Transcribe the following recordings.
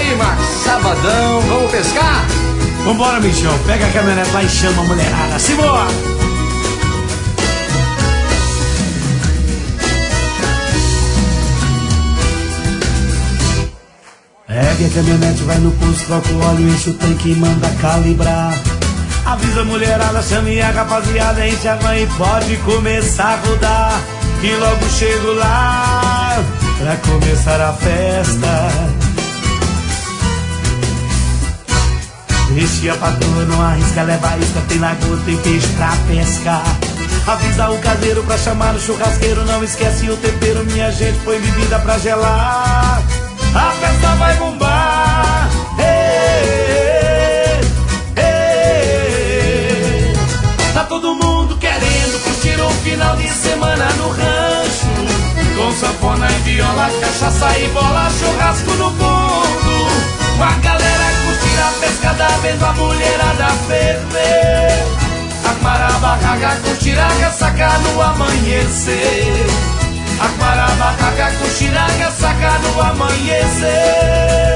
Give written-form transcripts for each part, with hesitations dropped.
aí, Max? Sabadão, vamos pescar? Vambora, Michão. Pega a caminhonete lá e chama a mulherada. Simbora! Pega a caminhonete, vai no posto, troca o óleo, enche o tanque e manda calibrar. Avisa a mulherada, chame a rapaziada, enche a van e pode começar a rodar. E logo chego lá pra começar a festa. Deixe a patroa, não arrisca, leva a isca, tem lagoa, tem peixe pra pescar. Avisa o caseiro pra chamar o churrasqueiro, não esquece o tempero, minha gente, põe bebida pra gelar. A festa vai bombar. Tá todo mundo querendo curtir o final de semana no rancho, com sanfona e viola, cachaça e bola, churrasco no fundo. Com a galera curtir a pescada, vendo a mulherada ferver. Armar a barraca, curtir a ressaca no amanhecer. Armar a barraca, curtir a ressaca no amanhecer.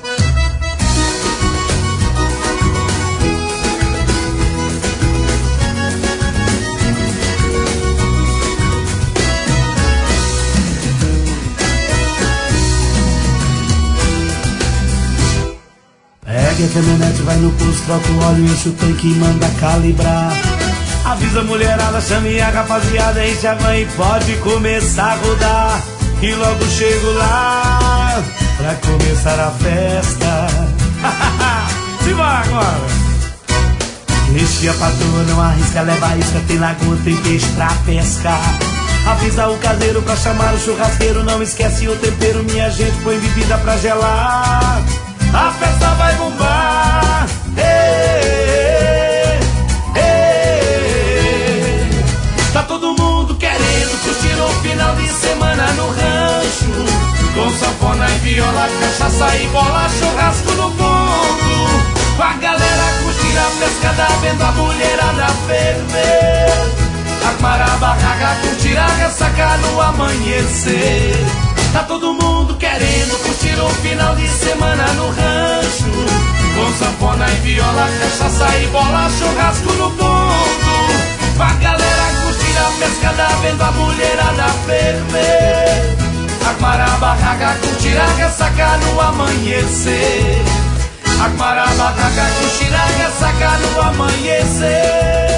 Pega a caminhonete, vai no posto, troca o óleo, enche o tanque e manda calibrar. Avisa a mulherada, chame a rapaziada, enche a van e pode começar a rodar. E logo chego lá pra começar a festa. Se vai agora! Enche a patroa, não arrisca, leva a isca, tem lagoa, tem peixe pra pescar. Avisa o caseiro pra chamar o churrasqueiro, não esquece o tempero, minha gente, põe bebida pra gelar. A festa vai bombar. Tá todo mundo querendo curtir o final de semana no rancho, com sanfona e viola, cachaça e bola, churrasco no fundo. Com a galera curtir a pescada, vendo a mulherada ferver. Armar a barraca, curtir a ressaca no amanhecer. Tá todo mundo querendo curtir o final de semana no rancho, com sanfona e viola, cachaça e bola, churrasco no fundo. Com a galera curtir a pescada, vendo a mulherada ferver. Armar a barraca, curtir a ressaca no amanhecer. Armar a barraca, curtir a ressaca no amanhecer.